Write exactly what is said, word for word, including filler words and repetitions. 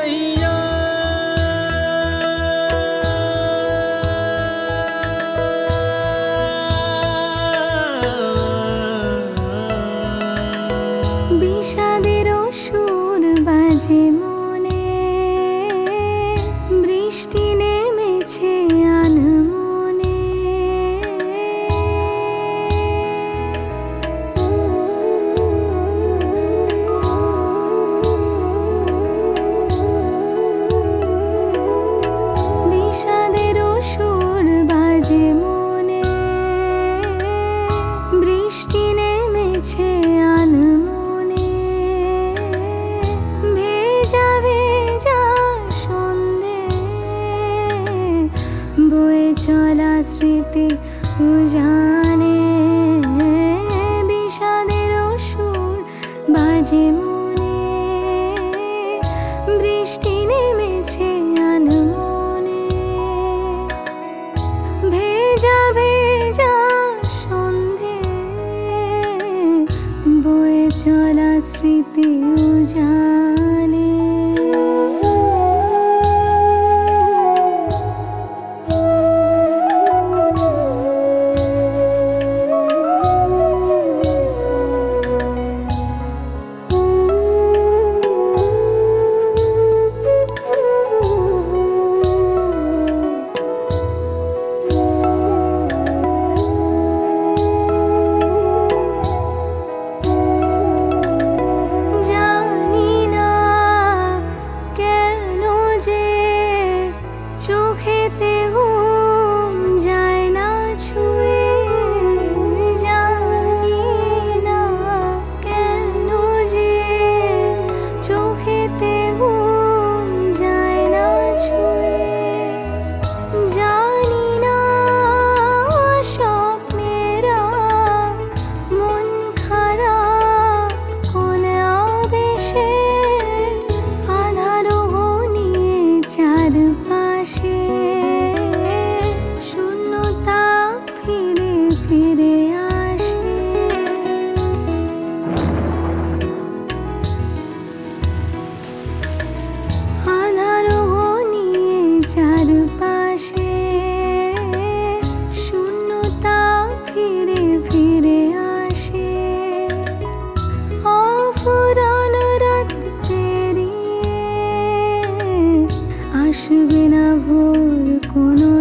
জড়াইয়া বিষাদের সুর বাজে মনে, বৃষ্টি নেমেছে আনমনে। বিষাদের সুর বাজে মনে, বৃষ্টি নেমেছে আনমনে। ভেজা ভেজা সন্ধে, বয়ে চলা স্মৃতি উজানে। বিষাদের সুর বাজে মনে, বৃষ্টি নেমেছে আনমনে। ভেজা ভেজা সন্ধে, বয়ে চলা স্মৃতি উজানে। জানি না কেন যে চোখেতে ঘুম যায় না ছুঁয়ে। জানি না কেন যে চোখেতে ঘুম যায় না ছুঁয়ে। জানি না স্বপ্নেরা মন খারাপ কোন আবেশে। আধার নিয়ে চারপাশে, শূন্যতা ফিরে ফিরে আসে। আধার নিয়ে চারপাশে, শূন্যতা ফিরে ফিরে আসে। অফুরান রাত পেরিয়ে আসবে না ভোর কোনো